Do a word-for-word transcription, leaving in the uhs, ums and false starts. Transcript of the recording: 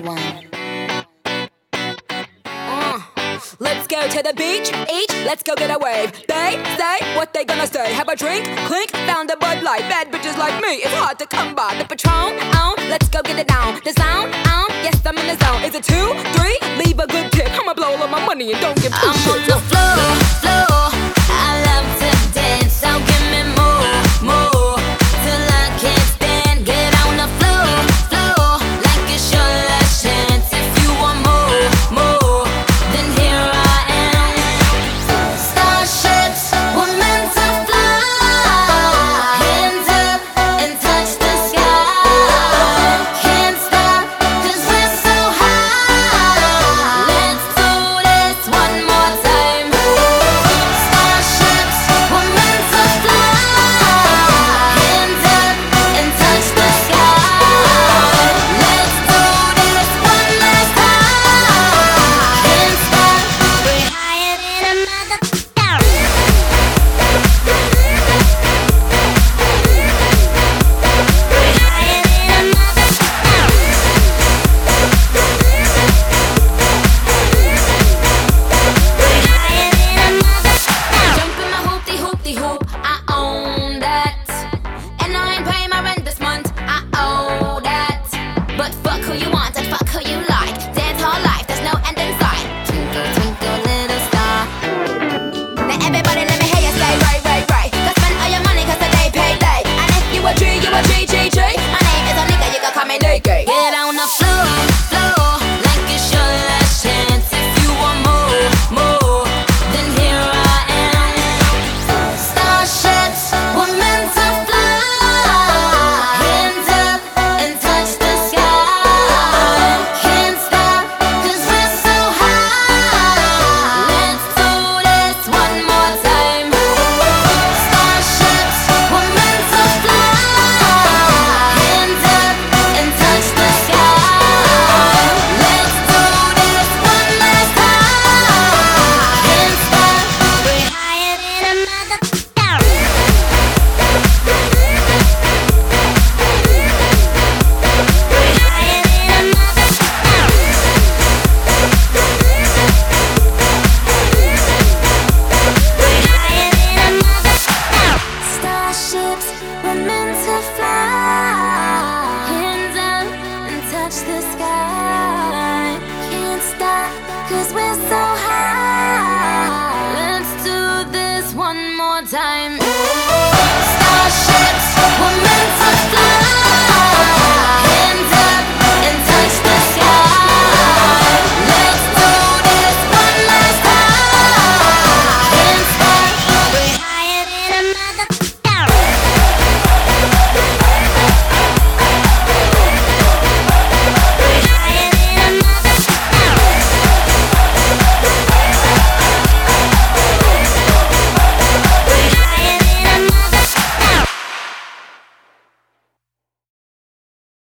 one. Let's go to the beach, each, let's go get a wave. They say what they gonna say. Have a drink, clink, found a Bud Light. Bad bitches like me, it's hard to come by. The Patron, on, let's go get it down. The sound, on, yes I'm in the zone. Is it two, three? Leave a good tip. I'ma blow all of my money and don't give two I'm shits. on the floor, floor.